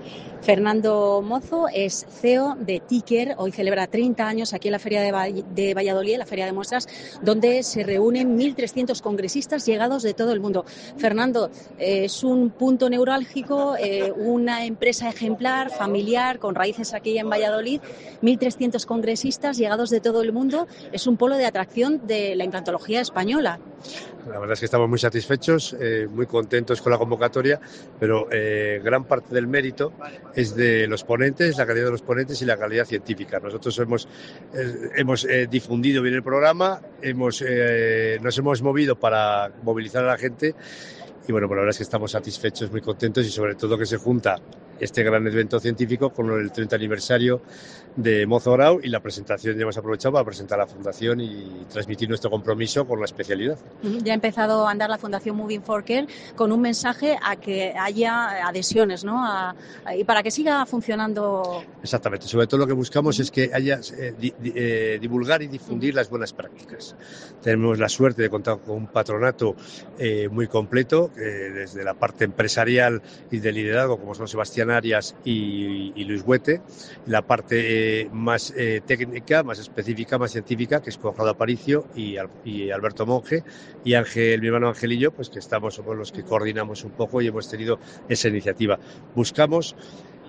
Fernando Mozo es CEO de Ticker. Hoy celebra 30 años aquí en la Feria de Valladolid, en la Feria de Muestras, donde se reúnen 1.300 congresistas llegados de todo el mundo. Fernando, es un punto neurálgico, una empresa ejemplar, familiar, con raíces aquí en Valladolid. 1.300 congresistas llegados de todo el mundo. Es un polo de atracción de la implantología española. La verdad es que estamos muy satisfechos, muy contentos con la convocatoria, pero gran parte del mérito es de los ponentes, la calidad de los ponentes y la calidad científica. Nosotros hemos difundido bien el programa, nos hemos movido para movilizar a la gente y bueno, pues la verdad es que estamos satisfechos, muy contentos y sobre todo que se junta este gran evento científico con el 30 aniversario de Mozo Grau y la presentación. Ya hemos aprovechado para presentar la fundación y transmitir nuestro compromiso con la especialidad. Ya ha empezado a andar la Fundación Moving for Care con un mensaje a que haya adhesiones, ¿no? Y para que siga funcionando. Exactamente. Sobre todo lo que buscamos es que haya divulgar y difundir las buenas prácticas. Tenemos la suerte de contar con un patronato muy completo, desde la parte empresarial y de liderazgo, como son Sebastián Arias y Luis Huete, la parte más técnica, más específica, más científica, que es Conrado Aparicio y Alberto Monge, y Ángel, mi hermano Ángel y yo, pues que somos los que coordinamos un poco y hemos tenido esa iniciativa. Buscamos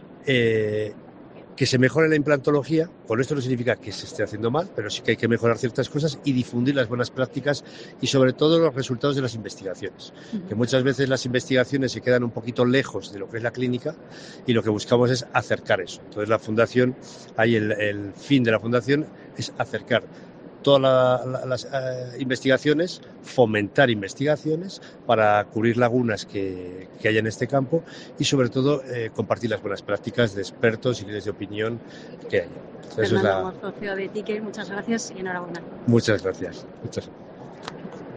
que se mejore la implantología. Con esto no significa que se esté haciendo mal, pero sí que hay que mejorar ciertas cosas y difundir las buenas prácticas y sobre todo los resultados de las investigaciones, que muchas veces las investigaciones se quedan un poquito lejos de lo que es la clínica y lo que buscamos es acercar eso. Entonces la fundación, ahí el fin de la fundación es acercar todas las investigaciones, fomentar investigaciones para cubrir lagunas que haya en este campo y sobre todo compartir las buenas prácticas de expertos y líderes de opinión que haya. Fernando Mozo, CEO de Ticker, muchas gracias y enhorabuena. Muchas gracias.